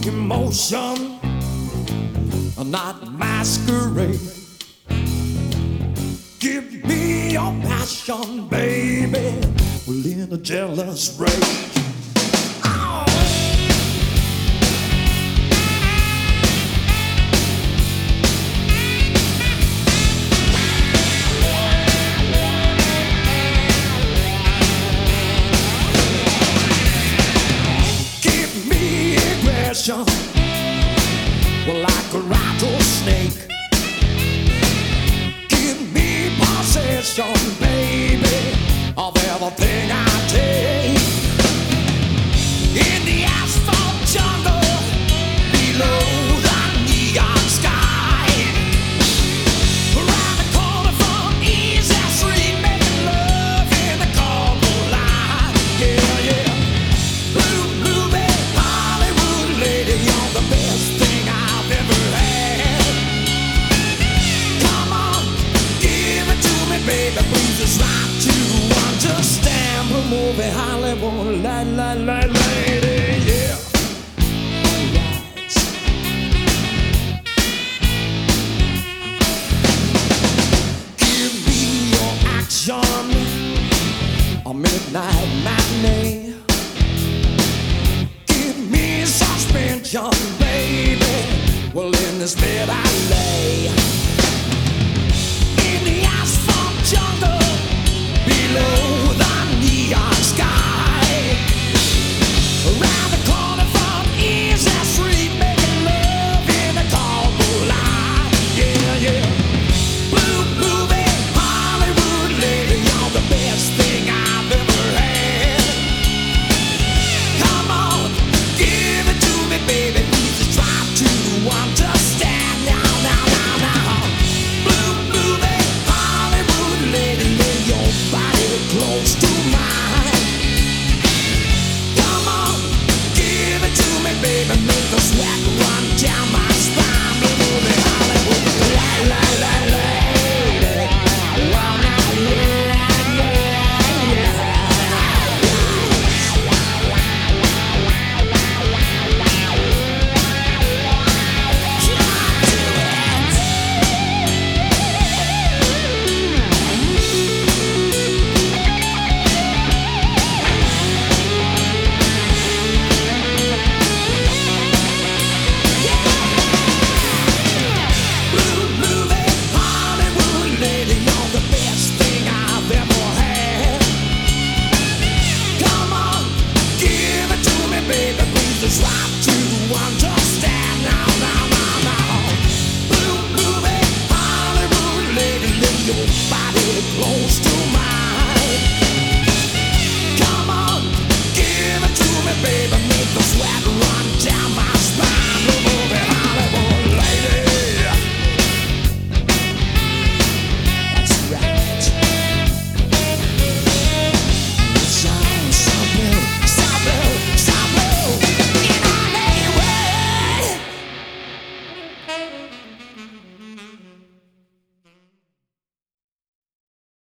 emotion, not masquerade. Give me your passion, baby, well, in a jealous rage. Well, like a rattlesnake, give me possession, baby, of everything I take. In the asphalt jungle, below the neon sky, around the corner from Easy Street, making love in the cargo line. Yeah, yeah. Blue, blue, Hollywood lady, you're the best thing I've ever had. Come on, give it to me, baby, please. It's right to understand. Blue movie Hollywood, lady, yeah. Alright. Give me your action, a midnight matinee. Suspension, baby, well, in this bed I lay. In the asphalt jungle, below the neon sky, around the corner from Easy Street, making love in the cargo line. Yeah, yeah. Blue movie Hollywood lady, you're the best thing I've ever had. Come on, give it to me, baby, please. Just try to understand now. Blue movie Hollywood lady, lay your body close to mine. Come on, give it to me, baby, make the sweat run down my spine. Blue movie Hollywood, lady. Well, now, yeah. Try